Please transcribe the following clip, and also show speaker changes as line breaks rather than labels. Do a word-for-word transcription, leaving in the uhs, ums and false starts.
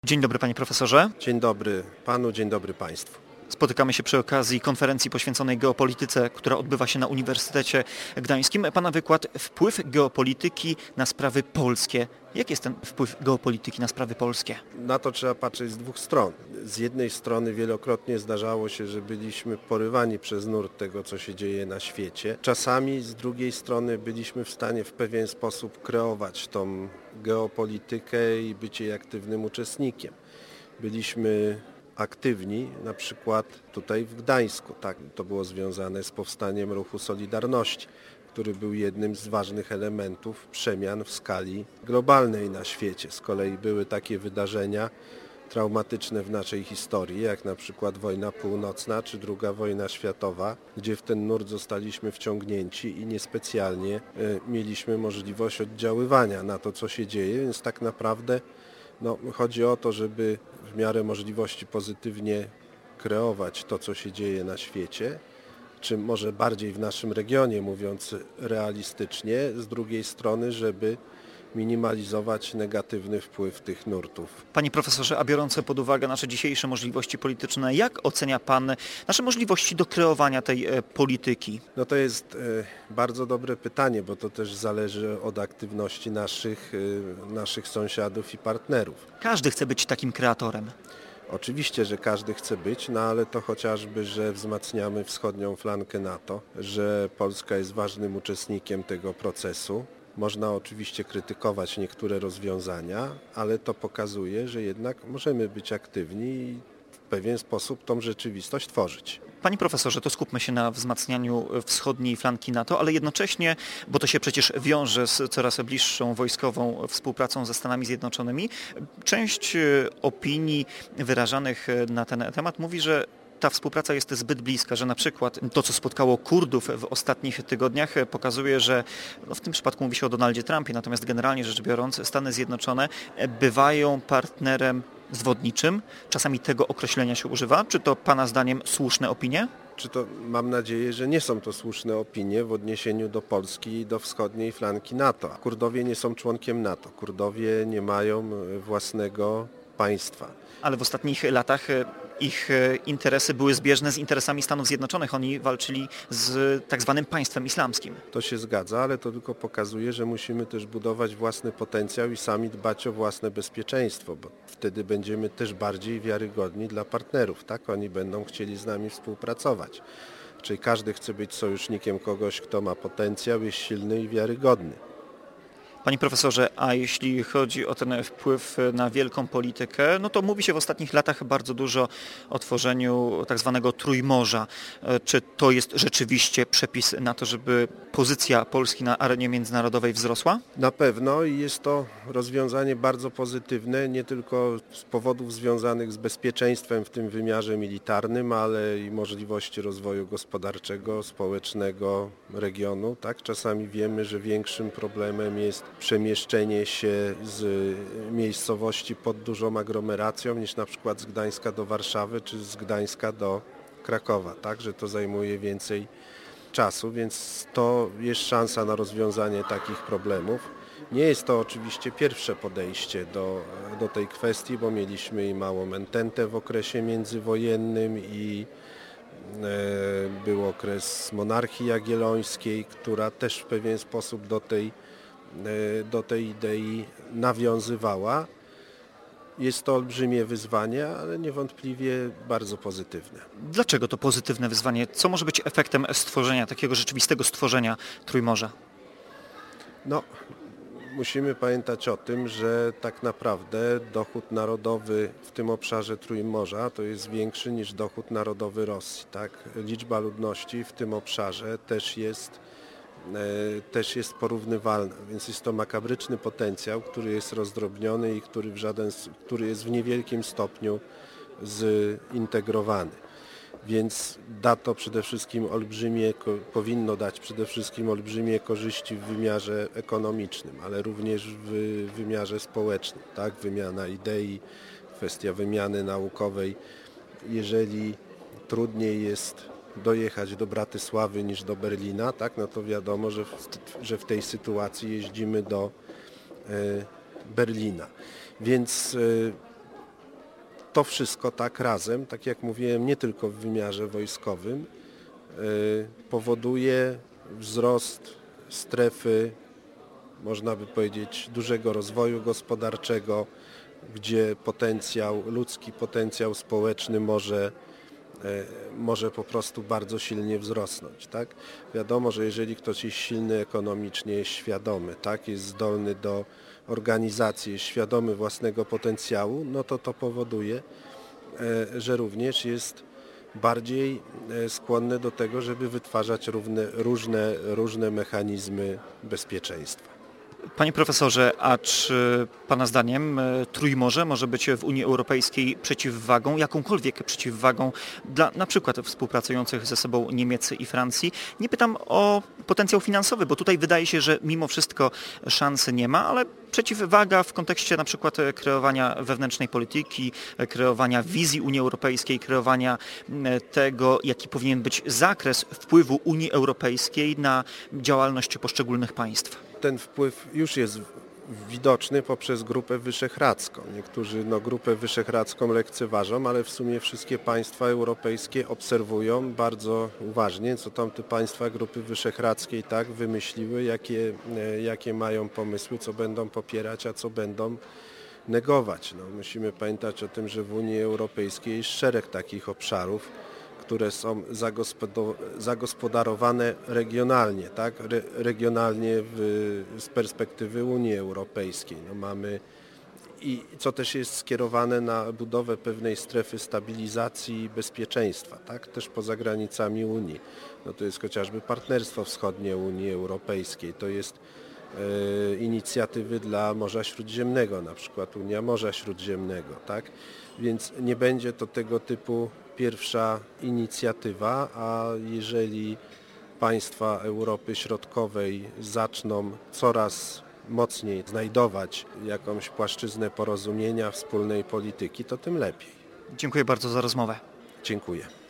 Dzień dobry, panie profesorze.
Dzień dobry panu, dzień dobry państwu.
Spotykamy się przy okazji konferencji poświęconej geopolityce, która odbywa się na Uniwersytecie Gdańskim. Pana wykład "Wpływ geopolityki na sprawy polskie". Jaki jest ten wpływ geopolityki na sprawy polskie?
Na to trzeba patrzeć z dwóch stron. Z jednej strony wielokrotnie zdarzało się, że byliśmy porywani przez nurt tego, co się dzieje na świecie. Czasami z drugiej strony byliśmy w stanie w pewien sposób kreować tą geopolitykę i być jej aktywnym uczestnikiem. Byliśmy aktywni, na przykład tutaj w Gdańsku. Tak, to było związane z powstaniem ruchu Solidarności, który był jednym z ważnych elementów przemian w skali globalnej na świecie. Z kolei były takie wydarzenia traumatyczne w naszej historii, jak na przykład wojna północna czy druga wojna światowa, gdzie w ten nurt zostaliśmy wciągnięci i niespecjalnie y, mieliśmy możliwość oddziaływania na to, co się dzieje, więc tak naprawdę no, chodzi o to, żeby w miarę możliwości pozytywnie kreować to, co się dzieje na świecie, czy może bardziej w naszym regionie, mówiąc realistycznie, z drugiej strony, żeby minimalizować negatywny wpływ tych nurtów.
Panie profesorze, a biorąc pod uwagę nasze dzisiejsze możliwości polityczne, jak ocenia pan nasze możliwości do kreowania tej e, polityki?
No to jest e, bardzo dobre pytanie, bo to też zależy od aktywności naszych, e, naszych sąsiadów i partnerów.
Każdy chce być takim kreatorem.
Oczywiście, że każdy chce być, no ale to chociażby, że wzmacniamy wschodnią flankę NATO, że Polska jest ważnym uczestnikiem tego procesu. Można oczywiście krytykować niektóre rozwiązania, ale to pokazuje, że jednak możemy być aktywni i w pewien sposób tą rzeczywistość tworzyć.
Panie profesorze, to skupmy się na wzmacnianiu wschodniej flanki NATO, ale jednocześnie, bo to się przecież wiąże z coraz bliższą wojskową współpracą ze Stanami Zjednoczonymi, część opinii wyrażanych na ten temat mówi, że ta współpraca jest zbyt bliska, że na przykład to, co spotkało Kurdów w ostatnich tygodniach, pokazuje, że no w tym przypadku mówi się o Donaldzie Trumpie, natomiast generalnie rzecz biorąc Stany Zjednoczone bywają partnerem zwodniczym. Czasami tego określenia się używa. Czy to pana zdaniem słuszne opinie?
Czy to mam nadzieję, że nie są to słuszne opinie w odniesieniu do Polski i do wschodniej flanki NATO. Kurdowie nie są członkiem NATO. Kurdowie nie mają własnego państwa.
Ale w ostatnich latach ich interesy były zbieżne z interesami Stanów Zjednoczonych. Oni walczyli z tak zwanym państwem islamskim.
To się zgadza, ale to tylko pokazuje, że musimy też budować własny potencjał i sami dbać o własne bezpieczeństwo, bo wtedy będziemy też bardziej wiarygodni dla partnerów, tak? Oni będą chcieli z nami współpracować. Czyli każdy chce być sojusznikiem kogoś, kto ma potencjał, jest silny i wiarygodny.
Panie profesorze, a jeśli chodzi o ten wpływ na wielką politykę, no to mówi się w ostatnich latach bardzo dużo o tworzeniu tak zwanego Trójmorza. Czy to jest rzeczywiście przepis na to, żeby pozycja Polski na arenie międzynarodowej wzrosła?
Na pewno i jest to rozwiązanie bardzo pozytywne, nie tylko z powodów związanych z bezpieczeństwem w tym wymiarze militarnym, ale i możliwości rozwoju gospodarczego, społecznego regionu. Tak? Czasami wiemy, że większym problemem jest przemieszczenie się z miejscowości pod dużą aglomeracją niż na przykład z Gdańska do Warszawy czy z Gdańska do Krakowa, tak, że to zajmuje więcej czasu, więc to jest szansa na rozwiązanie takich problemów. Nie jest to oczywiście pierwsze podejście do, do tej kwestii, bo mieliśmy i małą ententę w okresie międzywojennym i e, był okres monarchii jagiellońskiej, która też w pewien sposób do tej do tej idei nawiązywała. Jest to olbrzymie wyzwanie, ale niewątpliwie bardzo pozytywne.
Dlaczego to pozytywne wyzwanie? Co może być efektem stworzenia, takiego rzeczywistego stworzenia Trójmorza?
No, musimy pamiętać o tym, że tak naprawdę dochód narodowy w tym obszarze Trójmorza to jest większy niż dochód narodowy Rosji. Tak? Liczba ludności w tym obszarze też jest też jest porównywalna, więc jest to makabryczny potencjał, który jest rozdrobniony i który, w żaden, który jest w niewielkim stopniu zintegrowany. Więc da to przede wszystkim olbrzymie, powinno dać przede wszystkim olbrzymie korzyści w wymiarze ekonomicznym, ale również w wymiarze społecznym, tak? Wymiana idei, kwestia wymiany naukowej. Jeżeli trudniej jest dojechać do Bratysławy niż do Berlina, tak, no to wiadomo, że w, że w tej sytuacji jeździmy do e, Berlina. Więc e, to wszystko tak razem, tak jak mówiłem, nie tylko w wymiarze wojskowym, powoduje wzrost strefy, można by powiedzieć, dużego rozwoju gospodarczego, gdzie potencjał, ludzki potencjał społeczny może, może po prostu bardzo silnie wzrosnąć. Tak? Wiadomo, że jeżeli ktoś jest silny ekonomicznie, jest świadomy, tak? Jest zdolny do organizacji, jest świadomy własnego potencjału, no to to powoduje, że również jest bardziej skłonny do tego, żeby wytwarzać równe, różne, różne mechanizmy bezpieczeństwa.
Panie profesorze, a czy Pana zdaniem Trójmorze może być w Unii Europejskiej przeciwwagą, jakąkolwiek przeciwwagą dla na przykład współpracujących ze sobą Niemiec i Francji? Nie pytam o potencjał finansowy, bo tutaj wydaje się, że mimo wszystko szansy nie ma, ale przeciwwaga w kontekście na przykład kreowania wewnętrznej polityki, kreowania wizji Unii Europejskiej, kreowania tego, jaki powinien być zakres wpływu Unii Europejskiej na działalność poszczególnych państw.
Ten wpływ już jest widoczny poprzez Grupę Wyszehradzką. Niektórzy no, Grupę Wyszehradzką lekceważą, ale w sumie wszystkie państwa europejskie obserwują bardzo uważnie, co tam te państwa Grupy Wyszehradzkiej tak wymyśliły, jakie, jakie mają pomysły, co będą popierać, a co będą negować. No, musimy pamiętać o tym, że w Unii Europejskiej jest szereg takich obszarów, które są zagospodarowane regionalnie, tak? Re, regionalnie w, z perspektywy Unii Europejskiej. No mamy i co też jest skierowane na budowę pewnej strefy stabilizacji i bezpieczeństwa, tak? Też poza granicami Unii. No to jest chociażby Partnerstwo Wschodnie Unii Europejskiej, to jest e, inicjatywy dla Morza Śródziemnego, na przykład Unia Morza Śródziemnego, tak? Więc nie będzie to tego typu pierwsza inicjatywa, a jeżeli państwa Europy Środkowej zaczną coraz mocniej znajdować jakąś płaszczyznę porozumienia, wspólnej polityki, to tym lepiej.
Dziękuję bardzo za rozmowę.
Dziękuję.